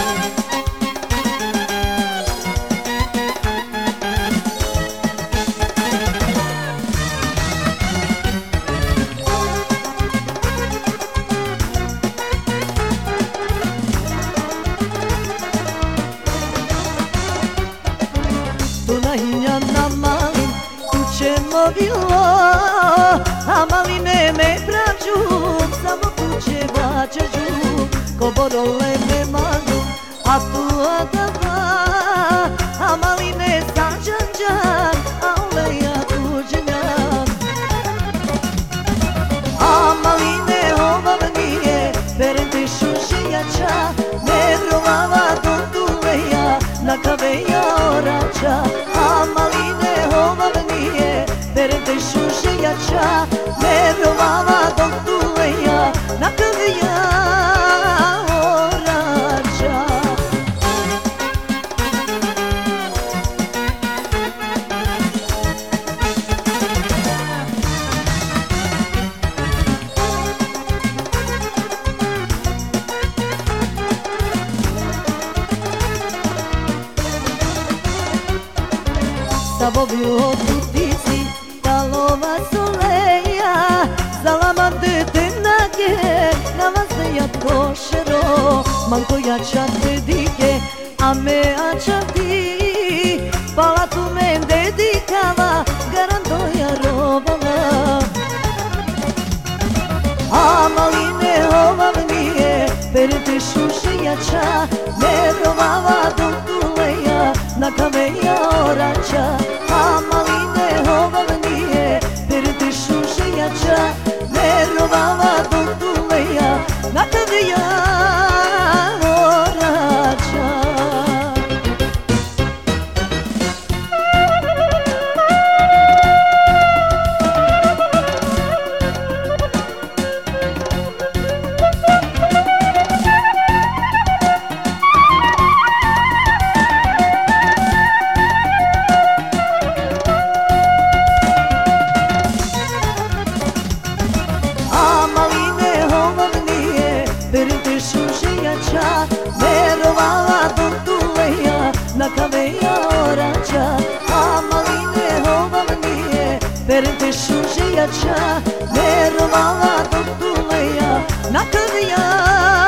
Na malim kućemo bilo, a maline me prađu, samo kuće bačeđu, ko borole me magu, a tu odava, a maline sađanđan, a oleja tuđenjan. A maline ovavnije, perente šušijača, ne rovava do tuleja, na kaveja orača. A maline ovavnije, perente šušijača, ne rovava do tuleja, na kaveja orača. Savovi od putici, talova soleja, zalama dete nage, na vas da ja košero, manko jača te dike, a me ača ti, pala tu me dedikava, garantoja rovala. A maline ovavnije, perete šušijača, ne rovava do tuleja, na kaveja orača. A maline ovavnije, perete šušijača, ne rovava do tuleja, na kaveja orača. Perente šušijača, ne rovava do tuleja, na kaveja orača. A maline ovavnije, perente šušijača, ne rovava do tuleja, na kaveja